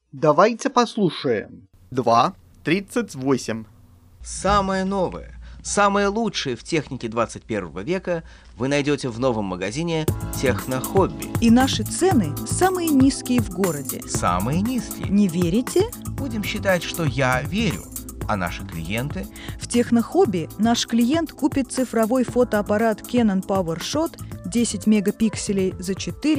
Давайте послушаем. 2:38. Самое новое, самое лучшее в технике 21 века вы найдете в новом магазине «Технохобби». И наши цены самые низкие в городе. Самые низкие. Не верите? Будем считать, что я верю. А наши клиенты? В Технохобби наш клиент купит цифровой фотоаппарат Canon PowerShot 10 мегапикселей за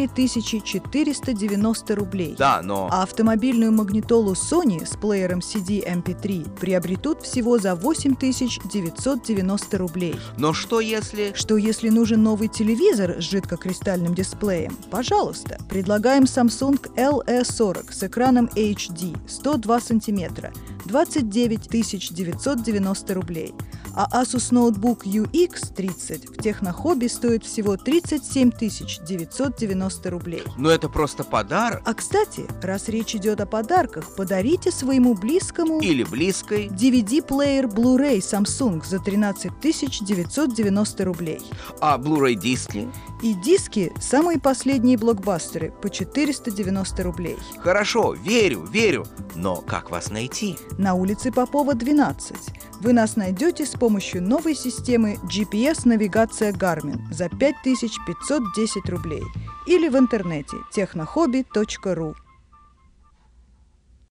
4490 рублей. Да, но... А автомобильную магнитолу Sony с плеером CD MP3 приобретут всего за 8990 рублей. Но что если... Что если нужен новый телевизор с жидкокристальным дисплеем? Пожалуйста, предлагаем Samsung LE40 с экраном HD 102 сантиметра, 29 990 рублей. А Asus ноутбук UX30 в Технохобби стоит всего 37 990 рублей. Но это просто подарок. А кстати, раз речь идет о подарках, подарите своему близкому или близкой DVD-плеер Blu-ray Samsung за 13 990 рублей. А Blu-ray диски? И диски – самые последние блокбастеры по 490 рублей. Хорошо, верю. Но как вас найти? На улице Попова, 12. Вы нас найдете с помощью новой системы GPS-навигация Garmin за 5510 рублей или в интернете technohobby.ru.